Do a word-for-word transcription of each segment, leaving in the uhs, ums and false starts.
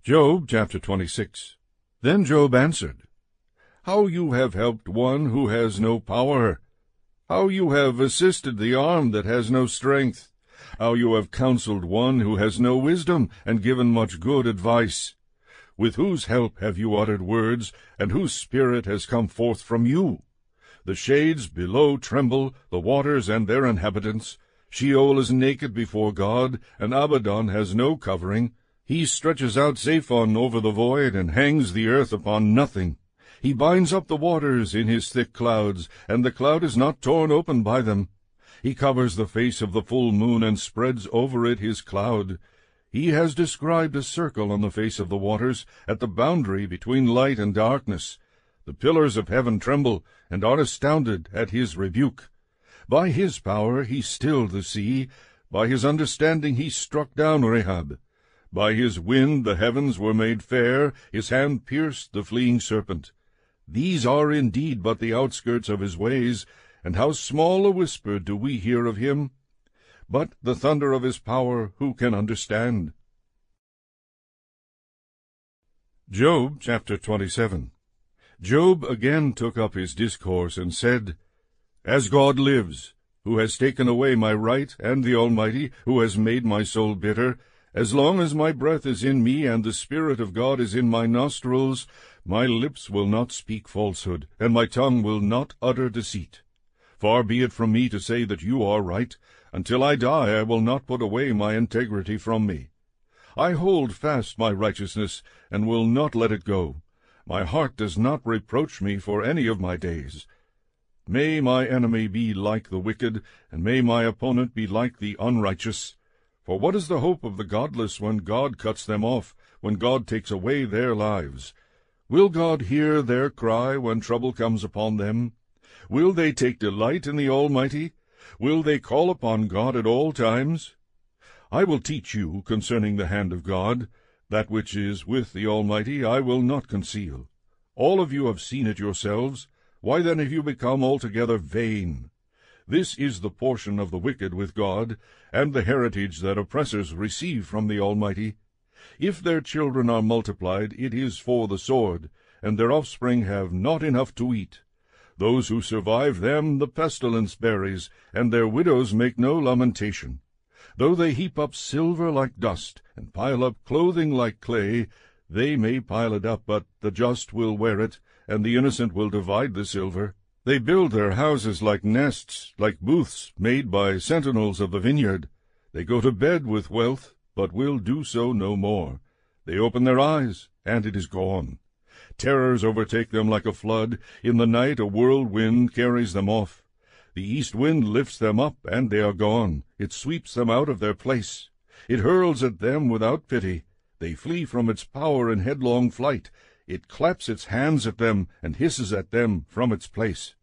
Job chapter twenty-six. Then Job answered, How you have helped one who has no power! How you have assisted the arm that has no strength! How you have counseled one who has no wisdom, and given much good advice! With whose help have you uttered words, and whose spirit has come forth from you? The shades below tremble, the waters and their inhabitants. Sheol is naked before God, and Abaddon has no covering. He stretches out Zaphon over the void, and hangs the earth upon nothing. He binds up the waters in his thick clouds, and the cloud is not torn open by them. He covers the face of the full moon, and spreads over it his cloud. He has described a circle on the face of the waters, at the boundary between light and darkness. The pillars of heaven tremble, and are astounded at his rebuke. By his power he stilled the sea. By his understanding he struck down Rahab. By his wind the heavens were made fair, his hand pierced the fleeing serpent. These are indeed but the outskirts of his ways, and how small a whisper do we hear of him? But the thunder of his power who can understand? Job chapter twenty-seven. Job again took up his discourse, and said, As God lives, who has taken away my right, and the Almighty, who has made my soul bitter, as long as my breath is in me, and the Spirit of God is in my nostrils, my lips will not speak falsehood, and my tongue will not utter deceit. Far be it from me to say that you are right. Until I die I will not put away my integrity from me. I hold fast my righteousness, and will not let it go. My heart does not reproach me for any of my days. May my enemy be like the wicked, and may my opponent be like the unrighteous. For what is the hope of the godless when God cuts them off, when God takes away their lives? Will God hear their cry when trouble comes upon them? Will they take delight in the Almighty? Will they call upon God at all times? I will teach you concerning the hand of God. That which is with the Almighty I will not conceal. All of you have seen it yourselves. Why then have you become altogether vain? This is the portion of the wicked with God, and the heritage that oppressors receive from the Almighty. If their children are multiplied, it is for the sword, and their offspring have not enough to eat. Those who survive them the pestilence buries, and their widows make no lamentation. Though they heap up silver like dust, and pile up clothing like clay, they may pile it up, but the just will wear it, and the innocent will divide the silver. They build their houses like nests, like booths made by sentinels of the vineyard. They go to bed with wealth, but will do so no more. They open their eyes, and it is gone. Terrors overtake them like a flood. In the night a whirlwind carries them off. The east wind lifts them up, and they are gone. It sweeps them out of their place. It hurls at them without pity. They flee from its power in headlong flight. It claps its hands at them, and hisses at them from its place.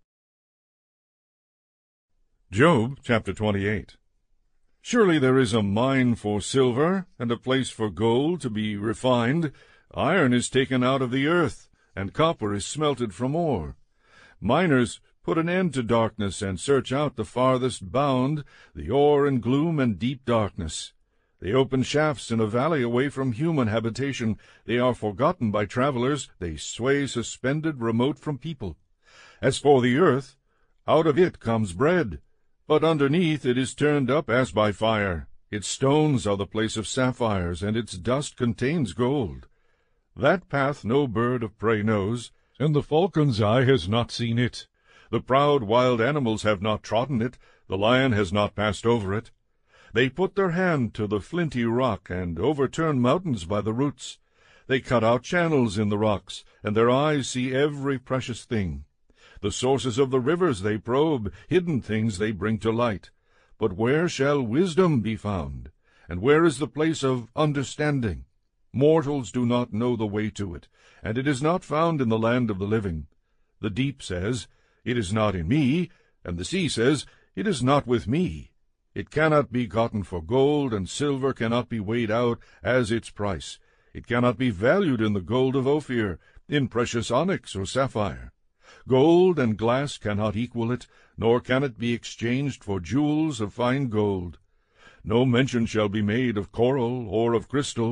Job chapter twenty-eight. Surely there is a mine for silver, and a place for gold to be refined. Iron is taken out of the earth, and copper is smelted from ore. Miners put an end to darkness, and search out the farthest bound, the ore in gloom and deep darkness. They open shafts in a valley away from human habitation. They are forgotten by travelers. They sway suspended remote from people. As for the earth, out of it comes bread, but underneath it is turned up as by fire. Its stones are the place of sapphires, and its dust contains gold. That path no bird of prey knows, and the falcon's eye has not seen it. The proud wild animals have not trodden it, the lion has not passed over it. They put their hand to the flinty rock, and overturn mountains by the roots. They cut out channels in the rocks, and their eyes see every precious thing. The sources of the rivers they probe, hidden things they bring to light. But where shall wisdom be found? And where is the place of understanding? Mortals do not know the way to it, and it is not found in the land of the living. The deep says, It is not in me, and the sea says, It is not with me. It cannot be gotten for gold, and silver cannot be weighed out as its price. It cannot be valued in the gold of Ophir, in precious onyx or sapphire. Gold and glass cannot equal it, nor can it be exchanged for jewels of fine gold. No mention shall be made of coral or of crystal.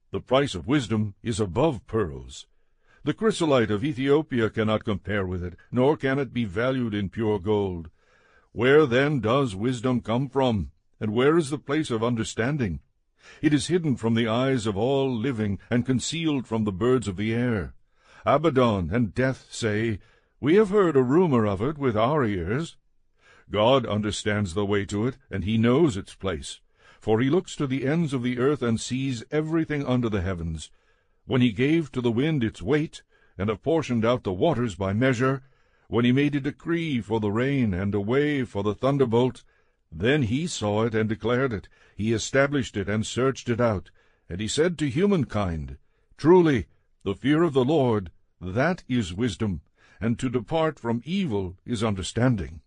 The price of wisdom is above pearls. The chrysolite of Ethiopia cannot compare with it, nor can it be valued in pure gold. Where then does wisdom come from, and where is the place of understanding? It is hidden from the eyes of all living, and concealed from the birds of the air. Abaddon and Death say, We have heard a rumor of it with our ears. God understands the way to it, and he knows its place. For he looks to the ends of the earth, and sees everything under the heavens. When he gave to the wind its weight, and apportioned out the waters by measure, when he made a decree for the rain, and a way for the thunderbolt, then he saw it and declared it, he established it and searched it out. And he said to humankind, Truly, the fear of the Lord, that is wisdom, and to depart from evil is understanding.